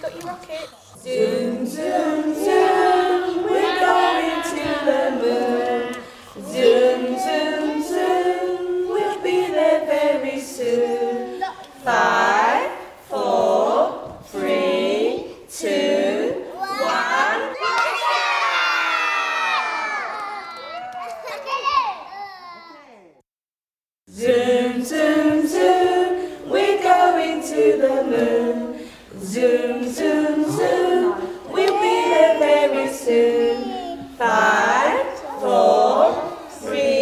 Got your rocket? Zoom, zoom, zoom, we're going to the moon. Zoom, zoom, zoom, we'll be there very soon. 5, 4, 3, 2, 1. Zoom, zoom, zoom, we're going to the moon. Zoom, zoom, zoom, we'll be there very soon. 5, 4, 3,